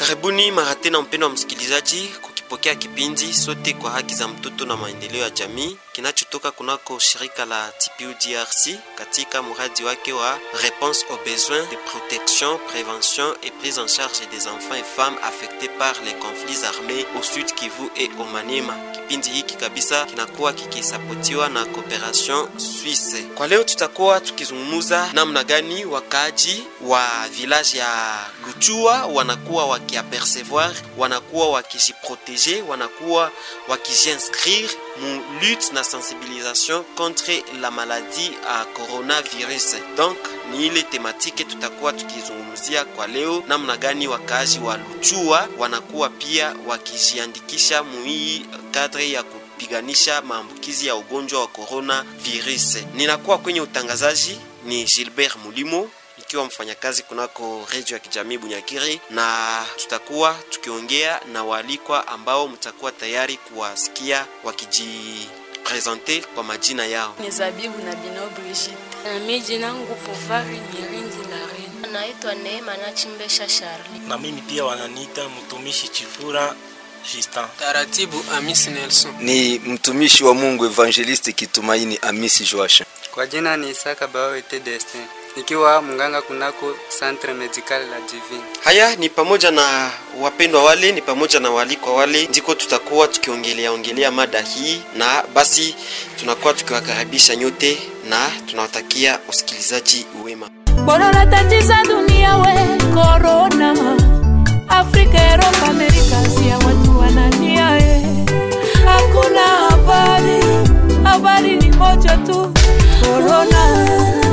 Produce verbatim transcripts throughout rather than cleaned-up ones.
Karibuni mara tena mpendwa msikilizaji kukipokea kipindi sote kwa haki za mtoto na maendeleo ya jamii kinachotoka kunako shirika la T P U D R C katika mradi wake wa réponse aux besoins de protection, prévention et prise en charge des enfants et femmes affectés par les conflits armés au Sud Kivu et au Maniema. Kipindi hiki kabisa kinakuwa kikisapotiwa na Cooperation Suisse. Kwa leo tutakuwa tukizungumza namna gani wakaaji wa village ya Luchua wanakuwa wakiapercevoir, wanakuwa wakijiprotéger, wanakuwa wakijinscrire mu lutte na sensibilisation contre la maladie à coronavirus. Donc ni ile tematike tutakuwa tukizungumzia kwa leo, namna gani wakaaji wa Luchua wanakuwa pia wakijiandikisha mu hii kadri ya kupiganisha maambukizi ya ugonjwa wa coronavirus. Ninakuwa kwenye utangazaji ni Gilbert Mulimo, nikiwa mfanyakazi kunako radio ya kijamii Bunyakiri, na tutakuwa tukiongea na walikwa ambao mtakuwa tayari kuwasikia wakijipresente kwa majina yao. Ni Zabibu na Bino Brigitte. Na mimi jina langu Povari Mirinzi la Reine. Naitwa Neema na Chimbesha Charlie. Na mimi pia wananiita mtumishi Chifura Justin. Taratibu Amisi Nelson. Ni mtumishi wa Mungu Evangeliste Kitumaini Amisi Joasha. Kwa jina ni Isaka Baoete Destin, nikiwa mganga kunako Centre Medical la Divine. Haya ni pamoja na wapendwa wale, ni pamoja na walikwa wale, ndiko tutakuwa tukiongelea ongelea mada hii, na basi tunakuwa tukiwakaribisha nyote na tunawatakia usikilizaji wema. Corona tatiza dunia we, corona Afrika, Europa, Amerika, Asia, watu wanalia eh. Hakuna habari, habari ni moja tu, corona.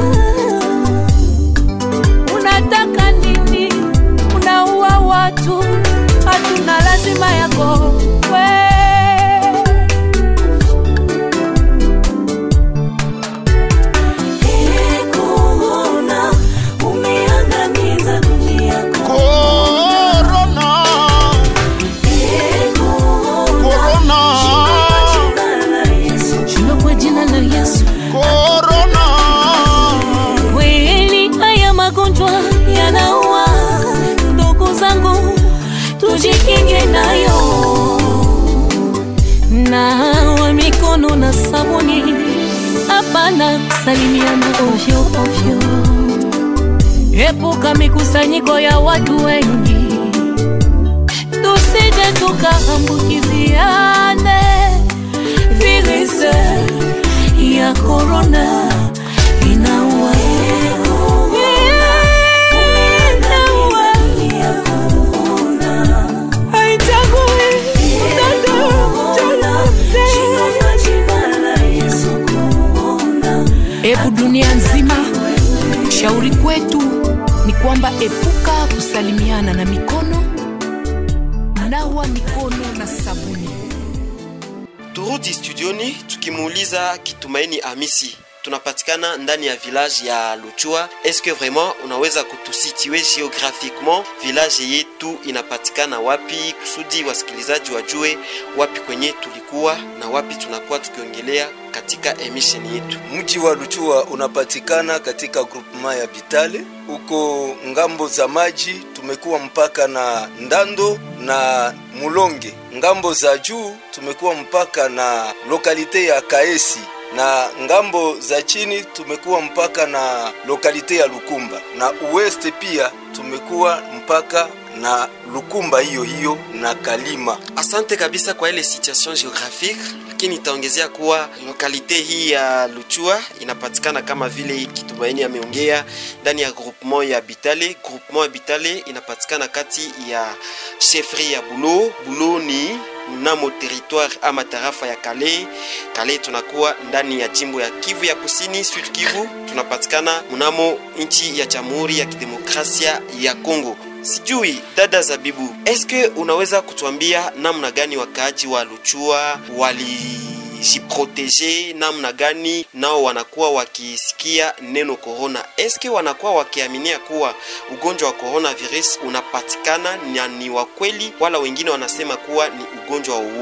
Unataka nini? Unaua watu, hatuna lazima yako we. Tujikinge nayo, nawa mikono na sabuni, hapana kusalimiana ovyo ovyo. Epuka mikusanyiko ya watu wengi, tusije tukaambukiziane virusi ya corona. Inaua epu dunia nzima. Shauri kwetu ni kwamba epuka kusalimiana na mikono, nawa mikono na sabuni. Turudi studioni tukimuuliza Kitumaini Amisi. Tunapatikana ndani ya village ya Luchua. Est-ce que vraiment unaweza kutusitue geographiquement village yetu inapatikana wapi, kusudi wasikilizaji wajue wapi kwenye tulikuwa na wapi tunakuwa tukiongelea katika emission yetu? Mji wa Luchua unapatikana katika groupement ya Bitale. Uko ngambo za maji tumekuwa mpaka na Ndando na Mulonge. Ngambo za juu tumekuwa mpaka na lokalite ya Kaesi, na ngambo za chini tumekuwa mpaka na lokalite ya Lukumba, na uweste pia tumekuwa mpaka na Lukumba hiyo hiyo na Kalima. Asante kabisa kwa ile situation geographique, lakini itaongezea kuwa lokalite hii ya Luchua inapatikana kama vile Kitumaini ameongea ndani ya groupement ya Bitale. Groupement ya Bitale inapatikana kati ya chefferie ya Bulo. Bulo ni mnamo territoire ama tarafa ya Kale. Kale tunakuwa ndani ya jimbo ya Kivu ya Kusini, Sud Kivu. Tunapatikana mnamo nchi ya Jamhuri ya Kidemokrasia ya Kongo. Sijui dada Zabibu, eske unaweza kutuambia namna gani wakaaji wa Luchua walijiproteger, namna gani nao wanakuwa wakisikia neno corona? Eske wanakuwa wakiaminia kuwa ugonjwa wa coronavirus unapatikana na ni wa kweli, wala wengine wanasema kuwa ni ugonjwa wa uongo?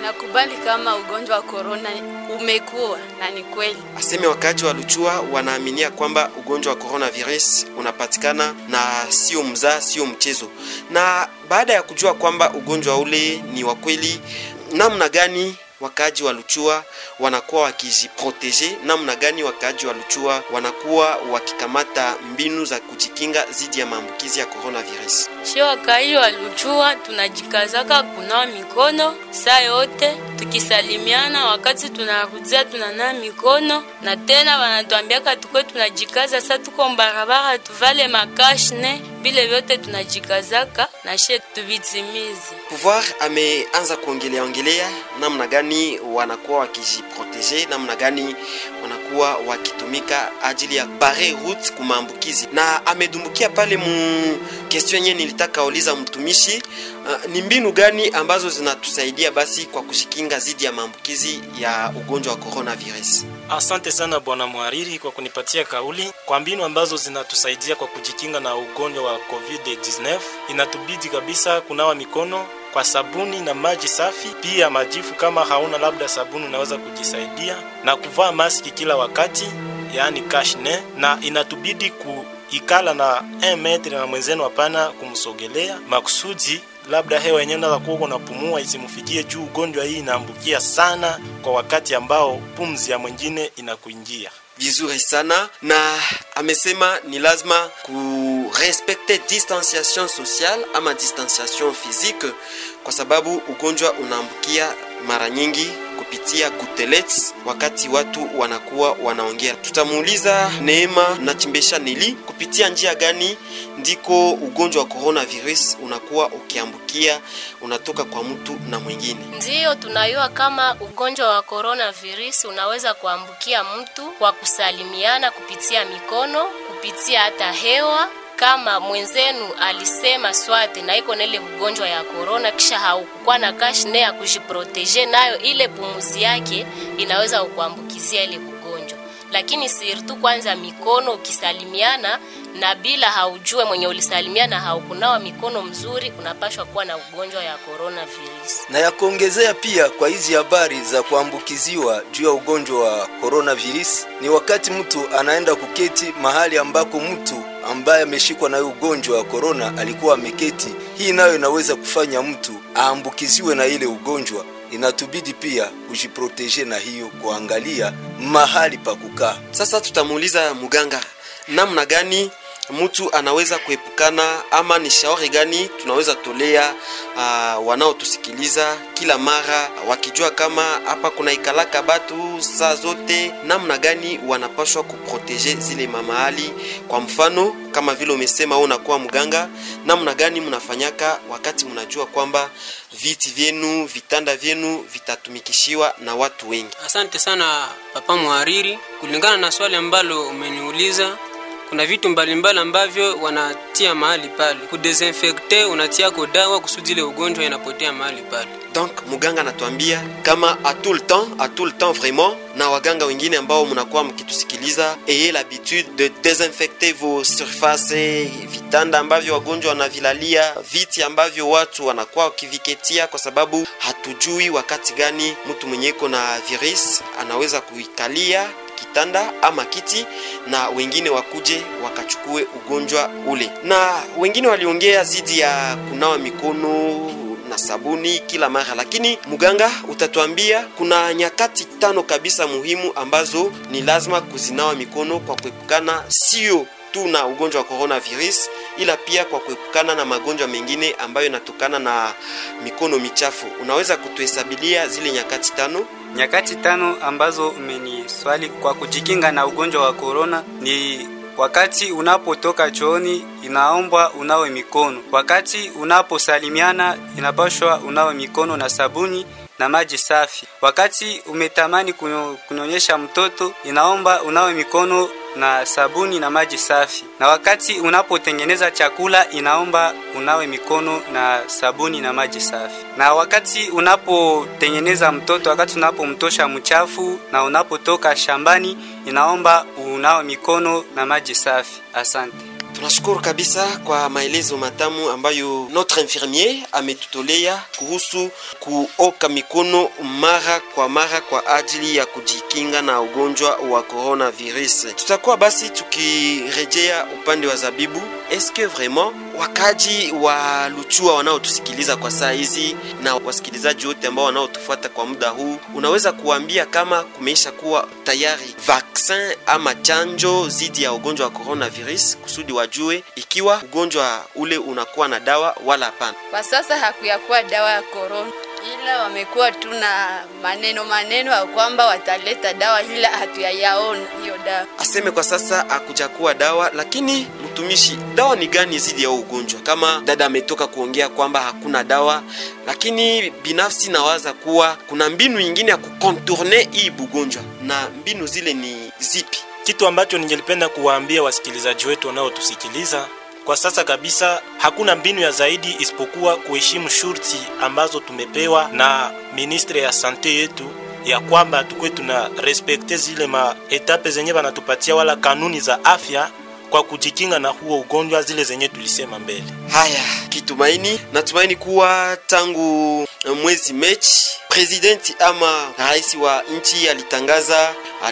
Nakubali kama ugonjwa wa corona umekuwa na ni kweli. Aseme wakaji wa Luchua wanaaminia kwamba ugonjwa wa coronavirus unapatikana na sio mzaa, sio mchezo. Na baada ya kujua kwamba ugonjwa ule ni wa kweli, namna gani wakaji wa Luchua wanakuwa wakijiprotege, namna gani wakaji wa Luchua wanakuwa wakikamata mbinu za kujikinga dhidi ya maambukizi ya coronavirus? Shi wakaji wa Luchua tunajikazaka kunawa mikono saa yote, tukisalimiana wakati tunarudia tunanawa mikono, na tena wanatuambiaka tukwe tunajikaza sasa tuko barabara tuvale makashne, bile vyote tunajikazaka na she tuvitimize. Pouvoir ameanza kuongelea ongelea namna gani wanakuwa wakijiprotege, namna gani wanakuwa wakitumika ajili ya bare route kumaambukizi, na amedumbukia pale mu question yenye nilitaka uliza mtumishi. Uh, ni mbinu gani ambazo zinatusaidia basi kwa kushikinga dhidi ya maambukizi ya ugonjwa wa coronavirus? Asante sana bwana mhariri kwa kunipatia kauli. Kwa mbinu ambazo zinatusaidia kwa kujikinga na ugonjwa wa covid nineteen, inatubidi kabisa kunawa mikono kwa sabuni na maji safi, pia majifu kama hauna labda sabuni unaweza kujisaidia, na kuvaa maski kila wakati, yani kashne, na inatubidi kuikala na un metre na mwenzenu, hapana kumsogelea makusudi labda hewa yenyewe na kuwa unapumua isimfikie juu. Ugonjwa hii inaambukia sana kwa wakati ambao pumzi ya mwingine inakuingia. Vizuri sana, na amesema ni lazima ku respecter distanciation sociale ama distanciation physique, kwa sababu ugonjwa unaambukia mara nyingi kupitia kutelets wakati watu wanakuwa wanaongea. Tutamuuliza Neema na Chimbesha Neli kupitia njia gani ndiko ugonjwa wa coronavirus unakuwa ukiambukia, unatoka kwa mtu na mwingine. Ndiyo, tunayua kama ugonjwa wa coronavirus unaweza kuambukia mtu kwa kusalimiana kupitia mikono, kupitia hata hewa. Kama mwenzenu alisema swate na iko nele ugonjwa ya corona kisha haukuwa na kashne ya kujiprotege, nayo ile pumuzi yake inaweza kukuambukizia ile ugonjwa. Lakini sirtu kwanza mikono ukisalimiana na bila haujue mwenye ulisalimiana haukunawa mikono mzuri, unapashwa kuwa na ugonjwa ya coronavirus. Na ya kuongezea pia kwa hizi habari za kuambukiziwa juu ya ugonjwa wa coronavirus, ni wakati mtu anaenda kuketi mahali ambako mtu ambaye ameshikwa na ugonjwa wa corona alikuwa ameketi. Hii nayo inaweza kufanya mtu aambukiziwe na ile ugonjwa. Inatubidi pia kujiprotege na hiyo, kuangalia mahali pa kukaa. Sasa tutamuuliza muganga namna gani mtu anaweza kuepukana, ama ni shauri gani tunaweza tolea uh, wanaotusikiliza kila mara wakijua kama hapa kuna ikalaka batu saa zote, namna gani wanapaswa kuprotege zile mamahali. Kwa mfano kama vile umesema wewe unakuwa mganga, namna gani mnafanyaka wakati mnajua kwamba viti vyenu, vitanda vyenu vitatumikishiwa na watu wengi? Asante sana papa mhariri, kulingana na swali ambalo umeniuliza, kuna vitu mbalimbali ambavyo wanatia mahali pale. Kudesinfecte unatia kwa dawa kusudi ile ugonjwa inapotea mahali pale. Donc muganga anatuambia kama à tout le temps, à tout le temps vraiment, na waganga wengine ambao mnakuwa mkitusikiliza, ayez l'habitude de désinfecter vos surfaces, vitanda ambavyo wagonjwa wanavilalia, viti ambavyo watu wanakuwa wakiviketia, kwa sababu hatujui wakati gani mtu mwenye iko na virus anaweza kuikalia kitanda ama kiti na wengine wakuje wakachukue ugonjwa ule. Na wengine waliongea zidi ya kunawa mikono na sabuni kila mara, lakini muganga utatuambia kuna nyakati tano kabisa muhimu ambazo ni lazima kuzinawa mikono kwa kuepukana sio tu na ugonjwa wa coronavirus, ila pia kwa kuepukana na magonjwa mengine ambayo yanatokana na mikono michafu. Unaweza kutuhesabilia zile nyakati tano? Nyakati tano ambazo umeniswali kwa kujikinga na ugonjwa wa corona ni wakati unapotoka chooni inaombwa unawe mikono. Wakati unaposalimiana inapaswa unawe mikono na sabuni na maji safi. Wakati umetamani kunyonyesha mtoto inaomba unawe mikono na sabuni na maji safi. Na wakati unapotengeneza chakula inaomba unawe mikono na sabuni na maji safi. Na wakati unapotengeneza mtoto, wakati unapomtosha mchafu na unapotoka shambani inaomba unawe mikono na maji safi. Asante. Tunashukuru kabisa kwa maelezo matamu ambayo notre infirmier ametutolea kuhusu kuoka mikono mara kwa mara kwa ajili ya kujikinga na ugonjwa wa coronavirus. Tutakuwa basi tukirejea upande wa Zabibu. Est-ce que vraiment wakaji wa Luchua wanaotusikiliza kwa saa hizi na wasikilizaji wote ambao wanaotufuata kwa muda huu, unaweza kuambia kama kumeisha kuwa tayari vaccin ama chanjo zidi ya ugonjwa wa coronavirus kusudi wajue ikiwa ugonjwa ule unakuwa na dawa wala hapana? Kwa sasa hakuyakuwa dawa ya corona, ila wamekuwa tuna maneno maneno ya kwamba wataleta dawa, ila hatuyayaona hiyo dawa. Aseme kwa sasa hakujakuwa dawa, lakini mtumishi, dawa ni gani zidi ya ugonjwa? Kama dada ametoka kuongea kwamba hakuna dawa, lakini binafsi nawaza kuwa kuna mbinu nyingine ya kucontourner hii ugonjwa, na mbinu zile ni zipi? Kitu ambacho ningelipenda kuwaambia wasikilizaji wetu wanaotusikiliza kwa sasa kabisa, hakuna mbinu ya zaidi isipokuwa kuheshimu shurti ambazo tumepewa na ministre ya sante yetu, ya kwamba tukwe tuna respecte zile ma etape zenye banatupatia wala kanuni za afya kwa kujikinga na huo ugonjwa, zile zenye tulisema mbele. Haya, kitumaini natumaini kuwa tangu mwezi Machi presidenti ama rais wa nchi alitangaza,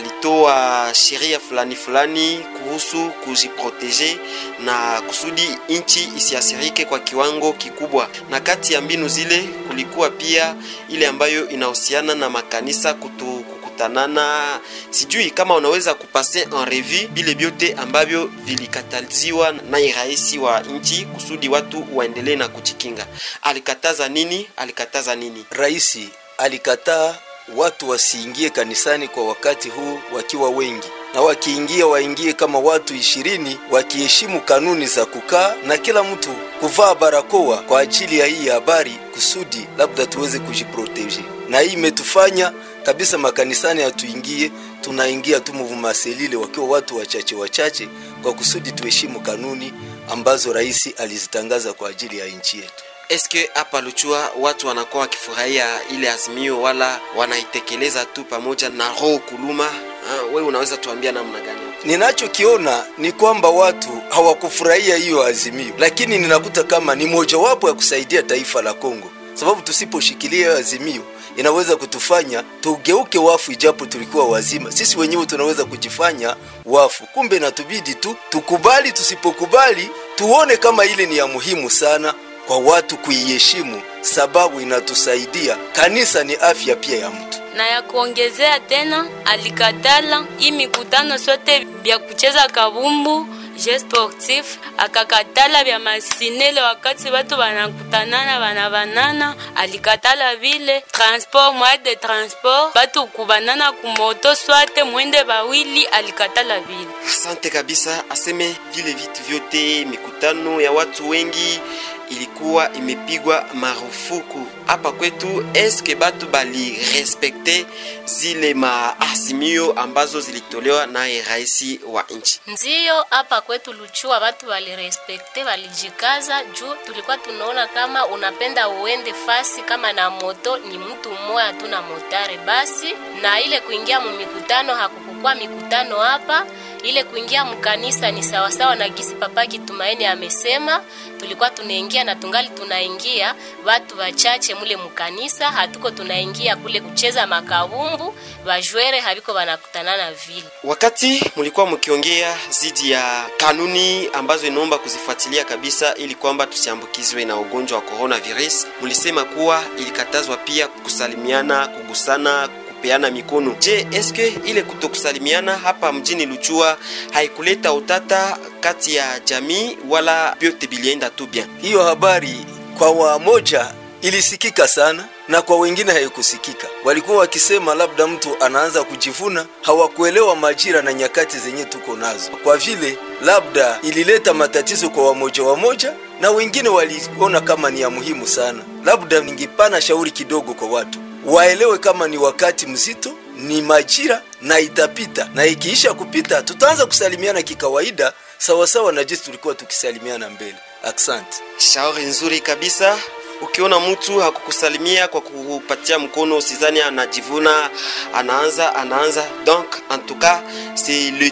alitoa sheria fulani fulani kuhusu kujiproteger na kusudi nchi isiasirike kwa kiwango kikubwa. Na kati ya mbinu zile kulikuwa pia ile ambayo inahusiana na makanisa kutu tanana. Sijui kama unaweza kupase en revue bile biote ambavyo vilikataliziwa na rais wa nchi kusudi watu waendelee na kujikinga. Alikataza nini? Alikataza nini? Rais alikataa watu wasiingie kanisani kwa wakati huu wakiwa wengi, na wakiingia waingie kama watu ishirini, wakiheshimu kanuni za kukaa na kila mtu kuvaa barakoa kwa ajili ya hii habari kusudi labda tuweze kujiproteger. Na hii imetufanya kabisa makanisani hatuingie, tunaingia tu mvumaselile wakiwa watu wachache wachache kwa kusudi tuheshimu kanuni ambazo rais alizitangaza kwa ajili ya nchi yetu. Eske hapa Luchua watu wanakuwa wakifurahia ile azimio wala wanaitekeleza tu pamoja na roho kuluma? Ah, wewe unaweza tuambia namna gani? Ninachokiona ni kwamba watu hawakufurahia hiyo azimio, lakini ninakuta kama ni mojawapo ya kusaidia taifa la Kongo, sababu tusiposhikilia hiyo azimio inaweza kutufanya tugeuke wafu, ijapo tulikuwa wazima. Sisi wenyewe tunaweza kujifanya wafu, kumbe natubidi tu tukubali. Tusipokubali tuone kama ile ni ya muhimu sana kwa watu kuiheshimu, sababu inatusaidia. Kanisa ni afya pia ya mtu. Na ya kuongezea tena, alikatala hii mikutano sote vya kucheza kabumbu je sportif, akakatala vya masinele wakati watu wanakutanana wanabanana. Alikatala vile transport, moyen de transport, watu kubanana kumoto swate mwende bawili, alikatala vile. Asante kabisa. Aseme vile vitu vyote, mikutano ya watu wengi ilikuwa imepigwa marufuku hapa kwetu. Eske batu bali respecte zile maasimio ambazo zilitolewa na rais wa nchi? Ndiyo, hapa kwetu Luchua watu wali respecte, walijikaza juu tulikuwa tunaona kama unapenda uende fasi kama na moto ni mtu mmoja tu na motare basi, na ile kuingia mu mikutano hakukukua mikutano hapa. Ile kuingia mkanisa ni sawa sawa na gisi Papa Kitumaini amesema, tulikuwa tunaingia na tungali tunaingia watu wachache mule mkanisa, hatuko tunaingia kule kucheza makabumbu, wajwere habiko wanakutanana vile. Wakati mlikuwa mkiongea zidi ya kanuni ambazo inaomba kuzifuatilia kabisa ili kwamba tusiambukizwe na ugonjwa wa coronavirus, mlisema kuwa ilikatazwa pia kusalimiana, kugusana, kupeana mikono. Je, eske ile kutokusalimiana hapa mjini Luchua haikuleta utata kati ya jamii wala biote bilienda tu bien? Hiyo habari kwa wamoja ilisikika sana na kwa wengine haikusikika. Walikuwa wakisema labda mtu anaanza kujivuna, hawakuelewa majira na nyakati zenye tuko nazo. Kwa vile labda ilileta matatizo kwa wamoja wamoja, na wengine waliona kama ni ya muhimu sana. Labda ningipana shauri kidogo kwa watu waelewe kama ni wakati mzito, ni majira na itapita, na ikiisha kupita tutaanza kusalimiana kikawaida sawa sawa na jinsi tulikuwa tukisalimiana mbele. Asante. Shauri nzuri kabisa. Ukiona mtu hakukusalimia kwa kupatia mkono, usizani anajivuna, anaanza anaanza. Donc en tout cas c'est le temps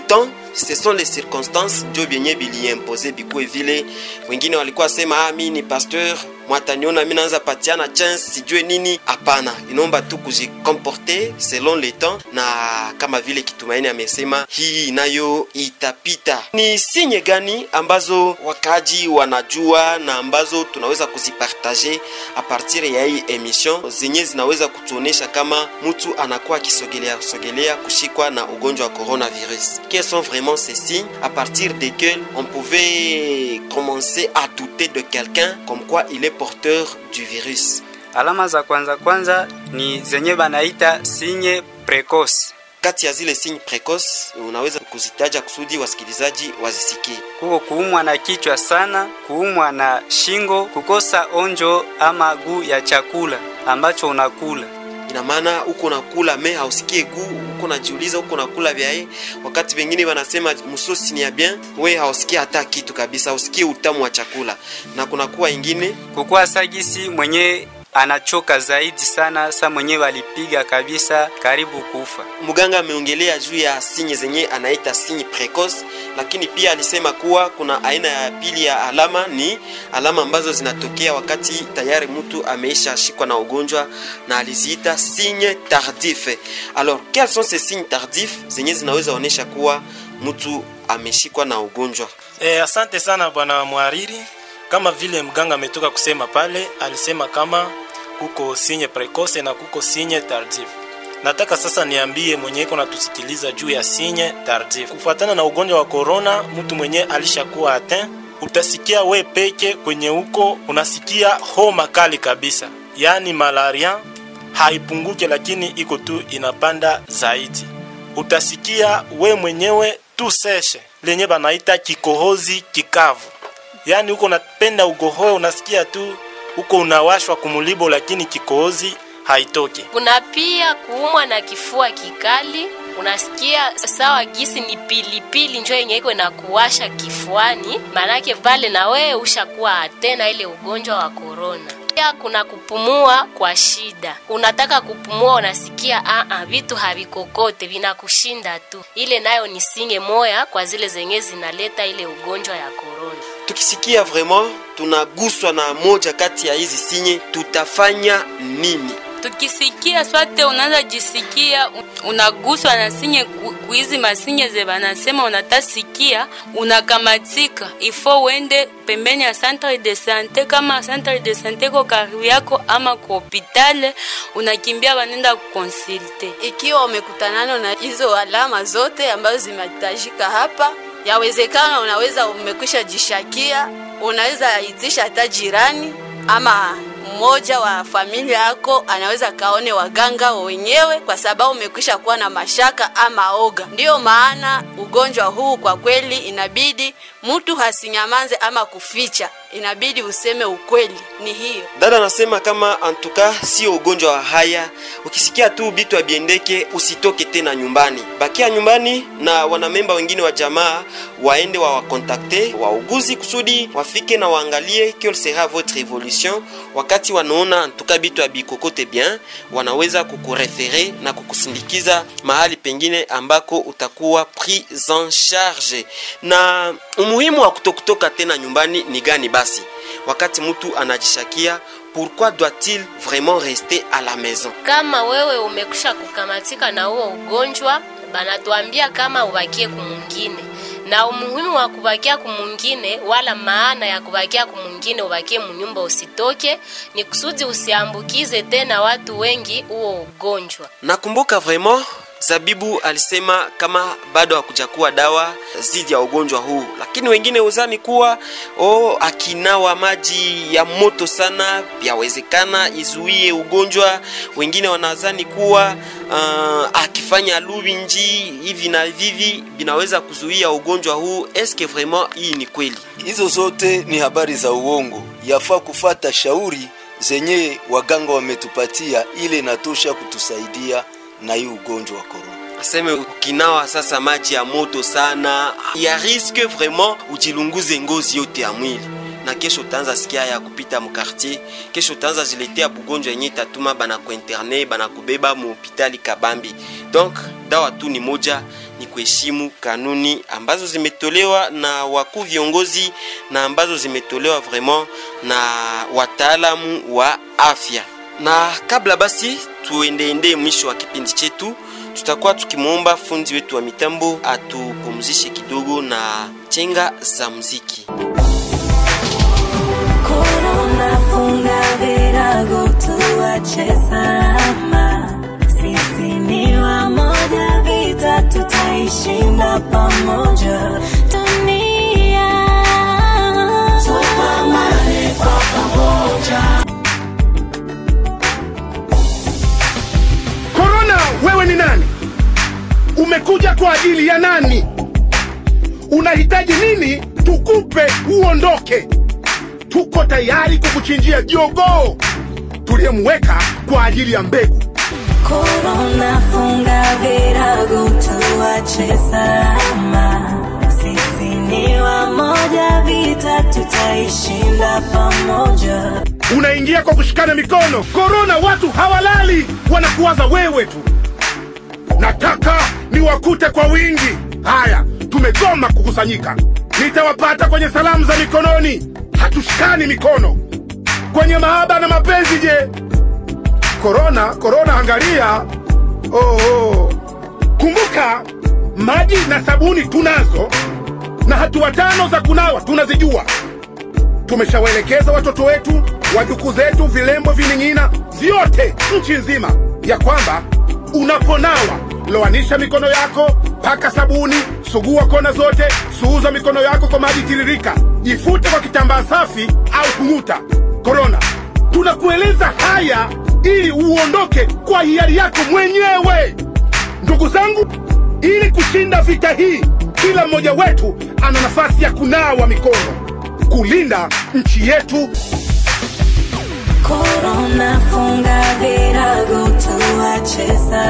ce sont les circonstances ndio vyenye biliimpose bikuwe vile. Wengine walikuwa sema ah, mimi ni pasteur mwataniona mimi naanza patiana chance sijue nini. Hapana, inaomba tu kujikomporter selon le temps, na kama vile Kitumaini amesema hii nayo itapita. Ni sinye gani ambazo wakaji wanajua na ambazo tunaweza kuzipartager a partir ya hii emission zenye zinaweza kutuonesha kama mtu anakuwa kisogelea sogelea kushikwa na ugonjwa wa coronavirus? Quels sont vraiment ces signes à partir desquels on pouvait commencer à douter de quelqu'un comme quoi il est porteur du virus? Alama za kwanza kwanza ni zenye banaita sinye precoce. Kati ya zile sinye precoce unaweza kuzitaja kusudi wasikilizaji wazisikie. Kuko kuumwa na kichwa sana, kuumwa na shingo, kukosa onjo ama guu ya chakula ambacho unakula. Ina maana uko nakula me hausikie guu, uko najiuliza uko nakula vyae, wakati wengine wanasema msosi ni ya bien, wewe hausikie hata kitu kabisa, hausikie utamu wa chakula. Na kuna kuwa ingine kukua sagisi mwenye anachoka zaidi sana, sa mwenye walipiga kabisa karibu kufa. Muganga ameongelea juu ya sinye zenye anaita sinye precoce, lakini pia alisema kuwa kuna aina ya pili ya alama, ni alama ambazo zinatokea wakati tayari mtu ameisha shikwa na ugonjwa, na aliziita sinye tardif. Alors, quels sont ces signes tardifs zenye zinaweza onesha kuwa mtu ameshikwa na ugonjwa? Eh, asante sana bwana mwariri. Kama vile mganga ametoka kusema pale, alisema kama kuko sinye precoce na kuko sinye tardif. Nataka sasa niambie mwenye iko natusikiliza juu ya sinye tardif. Kufuatana na ugonjwa wa corona, mtu mwenye alishakuwa atteint, utasikia we peke kwenye uko unasikia homa kali kabisa. Yani malaria haipunguke, lakini iko tu inapanda zaidi. Utasikia we mwenyewe tu seshe, lenye banaita kikohozi kikavu. Yani uko unapenda ugohoe, unasikia tu uko unawashwa kumulibo, lakini kikohozi haitoki. Kuna pia kuumwa na kifua kikali, unasikia sawa gisi ni pilipili njoo yenye iko inakuwasha kifuani, manake pale na wewe ushakuwa tena ile ugonjwa wa corona. Pia kuna kupumua kwa shida, unataka kupumua unasikia a a vitu havikokote vinakushinda tu. Ile nayo ni sinye moya kwa zile zenye zinaleta ile ugonjwa ya corona. Tukisikia vraiment tunaguswa na moja kati ya hizi sinye, tutafanya nini? Tukisikia swate unaanza jisikia unaguswa na sinye kuizi masinye ze banasema unatasikia unakamatika, ifo wende pembeni ya centre de santé. Kama centre de santé ko karibu yako ama kwa hospitali, unakimbia banenda kukonsulte. Ikiwa umekutanana na hizo alama zote ambazo zimetajika hapa, yawezekana unaweza umekwisha jishakia, unaweza itisha hata jirani ama mmoja wa familia yako anaweza kaone waganga wenyewe, kwa sababu umekwisha kuwa na mashaka ama oga. Ndio maana ugonjwa huu kwa kweli inabidi mtu hasinyamanze ama kuficha, inabidi useme ukweli. Ni hiyo dada anasema kama antuka sio ugonjwa wa haya. Ukisikia tu bitu abiendeke, usitoke tena nyumbani, bakia nyumbani na wanamemba wengine wa jamaa waende wa wakontakte wauguzi kusudi wafike na waangalie quelle sera votre évolution. Wakati wanaona antuka bitu abikokote bien, wanaweza kukurefere na kukusindikiza mahali pengine ambako utakuwa pris en charge. Na umuhimu wa kutokutoka tena nyumbani ni gani basi? Wakati mtu anajishakia, pourquoi doit-il vraiment rester à la maison? Kama wewe umekusha kukamatika na huo ugonjwa, banatuambia kama ubakie kumungine. Na umuhimu wa kubakia kumungine, wala maana ya kubakia kumungine ubakie munyumba usitoke, ni kusudi usiambukize tena watu wengi huo ugonjwa. Nakumbuka vraiment Zabibu alisema kama bado hakujakuwa dawa zidi ya ugonjwa huu, lakini wengine uzani kuwa oh, akinawa maji ya moto sana yawezekana izuie ugonjwa. Wengine wanazani kuwa uh, akifanya lubinji hivi na vivi binaweza kuzuia ugonjwa huu. Eske vraiment hii ni kweli? Hizo zote ni habari za uongo. Yafaa kufata shauri zenye waganga wametupatia, ile inatosha kutusaidia na hii ugonjwa wa corona. Aseme ukinawa sasa maji ya moto sana, ya risque vraiment ujilunguze ngozi yote ya mwili, na kesho utaanza sikia ya kupita mu quartier, kesho utaanza jiletea bugonjwa yenye tatuma bana ku internet bana kubeba mu hospitali kabambi. Donc dawa tu ni moja, ni kuheshimu kanuni ambazo zimetolewa na wakuu viongozi na ambazo zimetolewa vraiment na wataalamu wa afya. Na kabla basi tuendeende mwisho wa kipindi chetu, tutakuwa tukimuomba fundi wetu wa mitambo atupumzishe kidogo na chenga za muziki. Corona funga virago tuache salama, sisi ni wamoja, vita tutaishinda pamoja. Dunia tupambane kwa pamoja. Corona, wewe ni nani? Umekuja kwa ajili ya nani? Unahitaji nini tukupe uondoke? Tuko tayari kukuchinjia jogoo tuliyemweka kwa ajili ya mbegu. Corona funga virago tuache salama, sisi ni wamoja, vita tutaishinda pamoja. Unaingia kwa kushikana mikono. Corona watu hawalali, wanakuwaza wewe tu. Nataka niwakute kwa wingi. Haya, tumegoma kukusanyika. Nitawapata kwenye salamu za mikononi. Hatushikani mikono. Kwenye mahaba na mapenzi je? Corona, corona angalia. Oh, oh. Kumbuka, maji na sabuni tunazo na hatua tano za kunawa tunazijua. Tumeshawaelekeza watoto wetu, wajukuu zetu, vilembo, vining'ina vyote nchi nzima ya kwamba unaponawa loanisha mikono yako, paka sabuni, sugua kona zote, suuza mikono yako kwa maji tiririka, jifute kwa kitambaa safi au kung'uta. Corona, tunakueleza haya ili uondoke kwa hiari yako mwenyewe. Ndugu zangu, ili kushinda vita hii, kila mmoja wetu ana nafasi ya kunawa mikono, kulinda nchi yetu. Corona funga virago tuache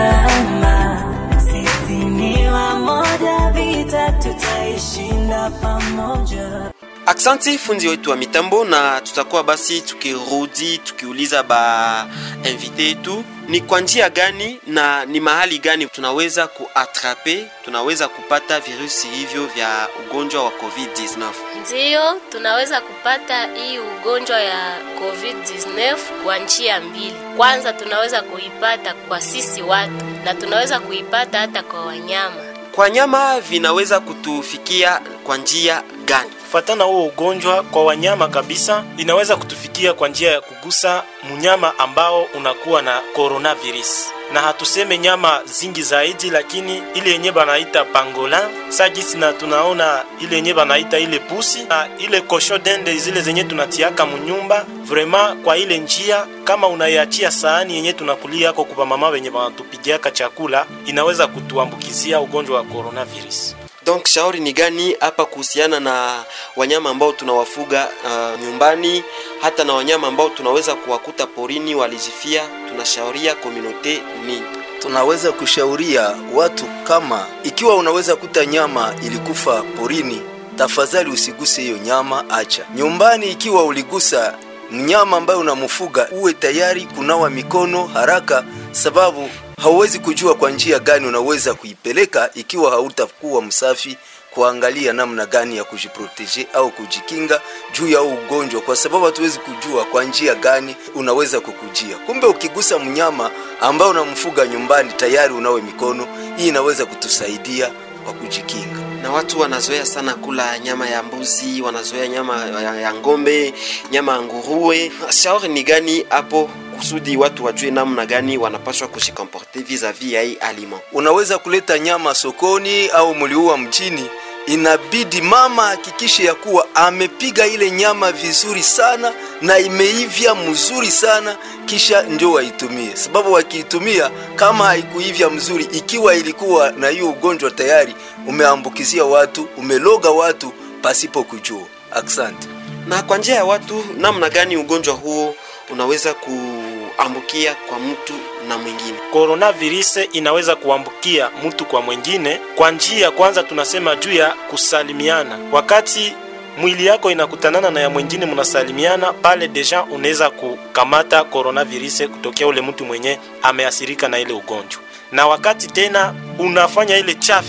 salama, sisi ni wamoja, vita tutaishinda pamoja. Aksanti fundi wetu wa mitambo, na tutakuwa basi tukirudi tukiuliza ba invité yetu ni kwa njia gani na ni mahali gani tunaweza kuatrape, tunaweza kupata virusi hivyo vya ugonjwa wa covid kumi na tisa. Ndio, tunaweza kupata hii ugonjwa ya covid kumi na tisa kwa njia mbili. Kwanza tunaweza kuipata kwa sisi watu na tunaweza kuipata hata kwa wanyama. Kwa nyama vinaweza kutufikia kwa njia gani? Kufatana huo ugonjwa kwa wanyama kabisa, inaweza kutufikia kwa njia ya kugusa mnyama ambao unakuwa na coronavirus. Na hatuseme nyama zingi zaidi, lakini ile yenye banaita pangolin, sagisi, na tunaona ile yenye banaita ile pusi, na ile kosho dende, zile zenye tunatiaka munyumba. Vraiment kwa ile njia, kama unaiachia sahani yenye tunakulia yako kwa mama wenye wanatupigiaka chakula, inaweza kutuambukizia ugonjwa wa coronavirus. Donc shauri ni gani hapa kuhusiana na wanyama ambao tunawafuga uh, nyumbani, hata na wanyama ambao tunaweza kuwakuta porini walijifia? Tunashauria community nini? Tunaweza kushauria watu kama ikiwa unaweza kuta nyama ilikufa porini, tafadhali usiguse hiyo nyama, acha. Nyumbani ikiwa uligusa mnyama ambaye unamfuga, uwe tayari kunawa mikono haraka, sababu hauwezi kujua kwa njia gani unaweza kuipeleka ikiwa hautakuwa msafi, kuangalia namna gani ya kujiprotege au kujikinga juu ya ugonjwa, kwa sababu hatuwezi kujua kwa njia gani unaweza kukujia. Kumbe ukigusa mnyama ambao unamfuga nyumbani, tayari unawe mikono. Hii inaweza kutusaidia kwa kujikinga. Na watu wanazoea sana kula nyama ya mbuzi, wanazoea nyama ya ngombe, nyama ya nguruwe. Shauri ni gani hapo kusudi watu wajue namna gani wanapaswa kujikomporter vis-a-vis ya hii aliment? Unaweza kuleta nyama sokoni au mliua mjini, inabidi mama hakikishe ya kuwa amepiga ile nyama vizuri sana na imeivya mzuri sana, kisha ndio waitumie. Sababu wakiitumia kama haikuivya mzuri, ikiwa ilikuwa na hiyo ugonjwa, tayari umeambukizia watu, umeloga watu pasipo kujua. Asante. Na kwa njia ya watu, namna gani ugonjwa huo unaweza kuambukia kwa mtu na mwingine? Coronavirus inaweza kuambukia mtu kwa mwingine kwa njia, kwanza tunasema juu ya kusalimiana. Wakati mwili yako inakutanana na ya mwingine, mnasalimiana, pale deja unaweza kukamata coronavirus kutokea ule mtu mwenye ameasirika na ile ugonjwa. Na wakati tena unafanya ile chafya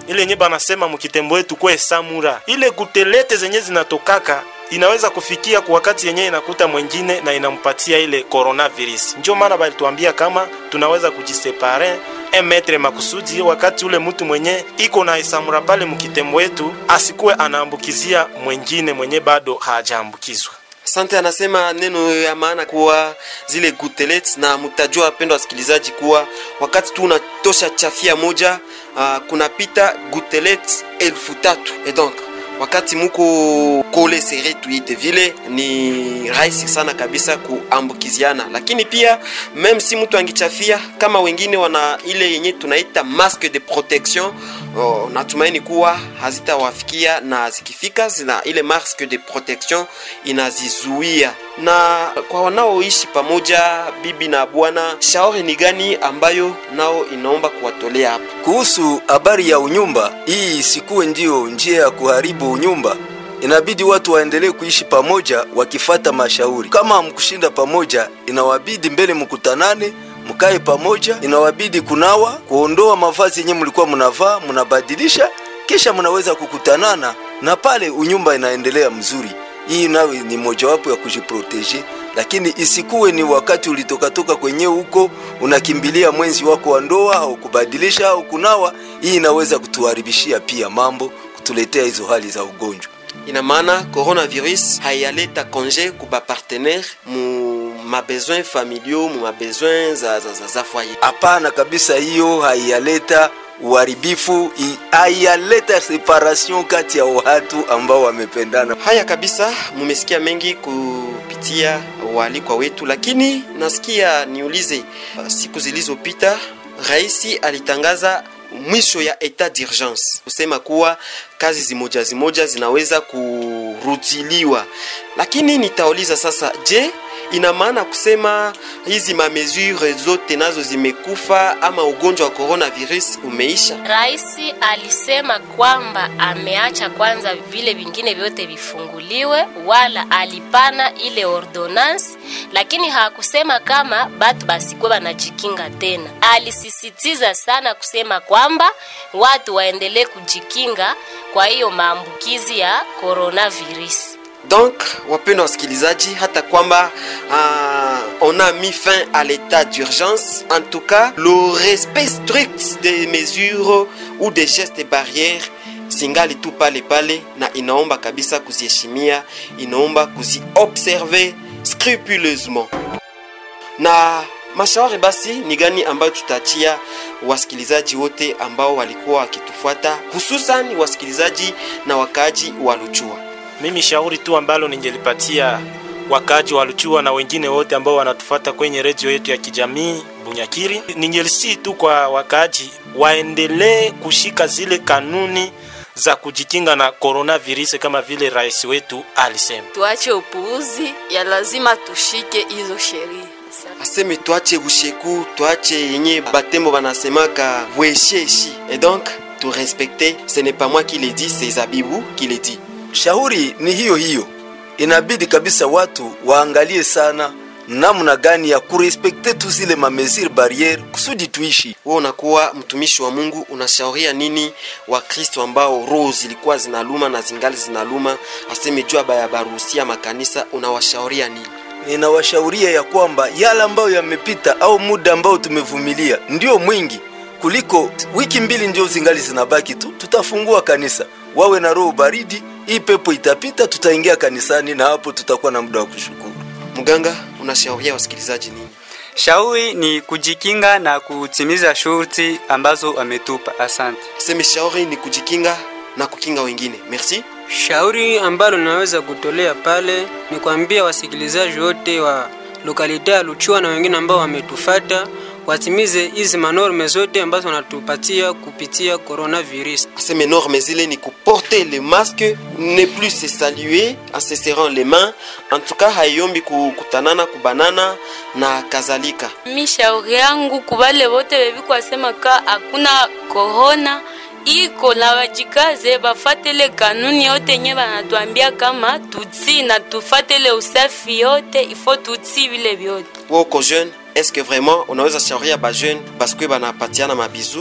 ile yenye banasema mkitembo wetu kwa samura, ile gutelete zenye zinatokaka inaweza kufikia kwa wakati yenye inakuta mwingine na inampatia ile coronavirus. Ndio maana balituambia kama tunaweza kujisepare un metre makusudi, wakati ule mtu mwenye iko na isamura pale mkitembo wetu asikuwe anaambukizia mwingine mwenye bado hajaambukizwa. Asante. Anasema neno ya maana kuwa zile gutelets, na mtajua wapendwa wasikilizaji kuwa wakati tu unatosha chafia moja uh, kunapita gutelets elfu tatu. Et donc wakati muko kole sere tuite vile ni rahisi sana kabisa kuambukiziana. Lakini pia même si mtu angichafia kama wengine wana ile yenye tunaita masque de protection, oh, natumaini kuwa hazitawafikia, na zikifika zina ile masque de protection inazizuia. Na kwa wanaoishi pamoja bibi na bwana, shauri ni gani ambayo nao inaomba kuwatolea hapa? Kuhusu habari ya unyumba, hii isikuwe ndio njia ya kuharibu unyumba. Inabidi watu waendelee kuishi pamoja wakifata mashauri. Kama hamkushinda pamoja, inawabidi mbele mkutanane, mkae pamoja. Inawabidi kunawa, kuondoa mavazi yenye mlikuwa mnavaa, mnabadilisha, kisha mnaweza kukutanana, na pale unyumba inaendelea mzuri. Hii nawe ni mojawapo ya kujiproteje, lakini isikuwe ni wakati ulitoka toka kwenye huko unakimbilia mwenzi wako wa ndoa au kubadilisha au kunawa. Hii inaweza kutuharibishia pia mambo, kutuletea hizo hali za ugonjwa. Ina maana coronavirus haiyaleta congé kuba partenaire mu ma besoin familiaux, mu ma besoin za za, za, za foyer. Hapana kabisa, hiyo haiyaleta uharibifu, haiyaleta separation kati ya watu ambao wamependana. Haya kabisa, mumesikia mengi kupitia waalikwa wetu, lakini nasikia niulize, siku zilizopita Raisi alitangaza mwisho ya etat d'urgence, kusema kuwa kazi zimoja zimoja zinaweza kurudiliwa. Lakini nitauliza sasa, je, ina maana kusema hizi ma mesure zote nazo zimekufa ama ugonjwa wa coronavirus umeisha? Raisi alisema kwamba ameacha kwanza vile vingine vyote vifunguliwe, wala alipana ile ordonance, lakini hakusema kama batu basikuwa banajikinga tena. Alisisitiza sana kusema kwamba watu waendelee kujikinga kwa hiyo maambukizi ya coronavirus. Donc, wapendwa wasikilizaji, hata kwamba uh, on a mis fin à l'état d'urgence, en tout cas, le respect strict des mesures ou des gestes barrières singali tu pale pale, na inaomba kabisa kuziheshimia, inaomba kuziobserver scrupuleusement. Na mashauri basi ni gani ambayo tutaachia wasikilizaji wote ambao walikuwa wakitufuata, hususan wasikilizaji na wakaaji wa Luchua? Mimi shauri tu ambalo ningelipatia wakaji wa Luchua na wengine wote ambao wanatufuata kwenye radio yetu ya kijamii Bunyakiri, ningelisi tu kwa wakaji waendelee kushika zile kanuni za kujikinga na coronavirus kama vile rais wetu alisema. Tuache upuuzi, ya lazima tushike hizo sheria. Aseme tuache busheku, tuache yenye batembo banasemaka wesheshi. Et donc, tout respecter, ce n'est pas moi qui le dis, c'est Zabibou qui le dit. Shauri ni hiyo hiyo. Inabidi kabisa watu waangalie sana namna gani ya kurespekte tu zile mamezir barriere kusudi tuishi. Wewe unakuwa mtumishi wa Mungu, unashauria nini wa Kristo ambao roho zilikuwa zinaluma na zingali zinaluma, aseme jua baya baruhusia makanisa, unawashauria nini? Ninawashauria ya kwamba yale ambayo yamepita au muda ambao tumevumilia ndio mwingi kuliko wiki mbili ndio zingali zinabaki tu, tutafungua kanisa. Wawe na roho baridi, hii pepo itapita, tutaingia kanisani na hapo tutakuwa na muda wa kushukuru. Muganga, unashauria wasikilizaji nini? Shauri ni kujikinga na kutimiza shurti ambazo ametupa. Asante. Sema shauri ni kujikinga na kukinga wengine. Merci. Shauri ambalo naweza kutolea pale ni kuambia wasikilizaji wote wa lokalite ya Luchua na wengine ambao wametufata watimize hizi manorme zote ambazo wanatupatia kupitia coronavirus. Aseme norme zile ni kuporter le masque, ne plus se saluer en se serrant les mains, en tout cas hayombi kukutanana kubanana na kazalika. Mi shauri yangu kubale wote bebi kwa sema ka hakuna corona iko la wajikaze bafatele kanuni yote nye banatuambia kama tutsi na tufatele usafi yote, ifo tutsi vile vyote. Woko jeune, est-ce que vraiment unaweza shauria ba jeune parce que banapatiana mabizu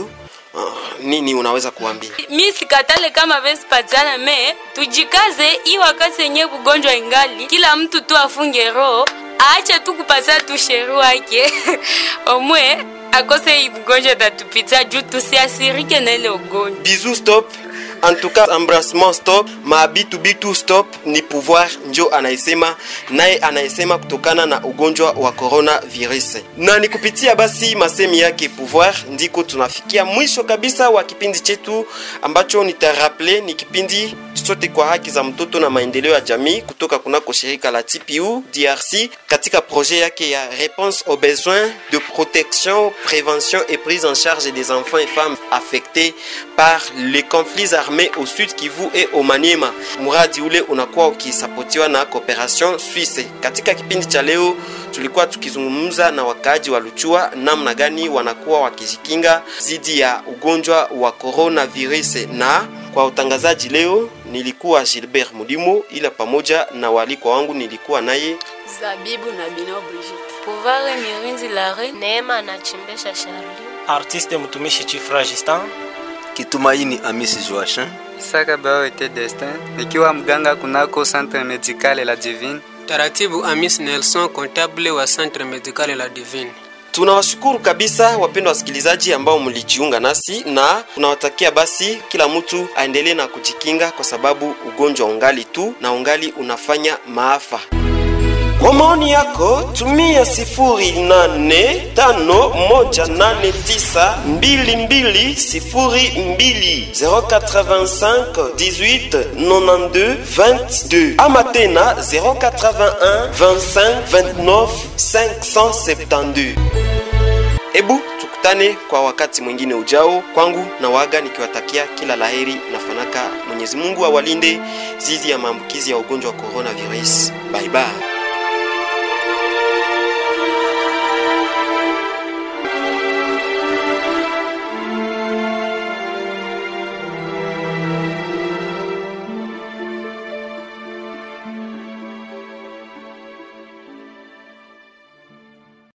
Uh, nini unaweza kuambia? Mi sikatale kama vesi patiana me tujikaze hii wakati yenye ugonjwa ingali, kila mtu tu afunge roho, aache tu kupasa tu sheru wake omwe akose hii ugonjwa tatupita juu tusiasirike na ile ugonjwa. Bisous stop. En tout cas, embrassement stop, maabitu bitu stop, ni pouvoir njo anaisema, naye anaisema kutokana na ugonjwa wa coronavirus. Na ni kupitia basi masemi yake pouvoir ndiko tunafikia mwisho kabisa wa kipindi chetu ambacho nitaraple ni kipindi sote kwa haki za mtoto na maendeleo ya jamii kutoka kunako shirika la T P U D R C katika projet yake ya réponse aux besoins de protection, prévention et prise en charge des enfants et femmes affectés par les conflits armés au Sud Kivu et au Maniema. Muradi ule unakuwa ukisapotiwa na Cooperation Suisse. Katika kipindi cha leo tulikuwa tukizungumza na wakaaji wa Luchua namna gani wanakuwa wakijikinga dhidi ya ugonjwa wa coronavirus, na kwa utangazaji leo nilikuwa Gilbert Mudimo, ila pamoja na waliko wangu nilikuwa naye Zabibu na Bino Brigitte, Pouvoir Mirinzi Lare, Neema na Chimbesha Charlie, artiste mtumishi Chifra Justin, Kitumaini Amisi Joachim, Saka Bao ete Destin, nikiwa mganga kunako Centre Medical La Divine. Taratibu Amis Nelson, comptable wa Centre Medical La Divine. Tunawashukuru kabisa wapendwa wasikilizaji ambao mlijiunga nasi, na tunawatakia basi kila mtu aendelee na kujikinga kwa sababu ugonjwa ungali tu na ungali unafanya maafa. Kwa maoni yako tumia sifuri nane tano moja nane tisa mbili mbili sifuri mbili zero quatre-vingt-cinq dix-huit quatre-vingt-deux vingt-deux ama tena zero quatre-vingt-un vingt-cinq vingt-neuf cinq cent soixante-douze. Ebu tukutane kwa wakati mwingine ujao. Kwangu na waga nikiwatakia kila laheri na fanaka. Mwenyezi Mungu awalinde dhidi ya maambukizi ya ugonjwa wa coronavirus. Bye bye.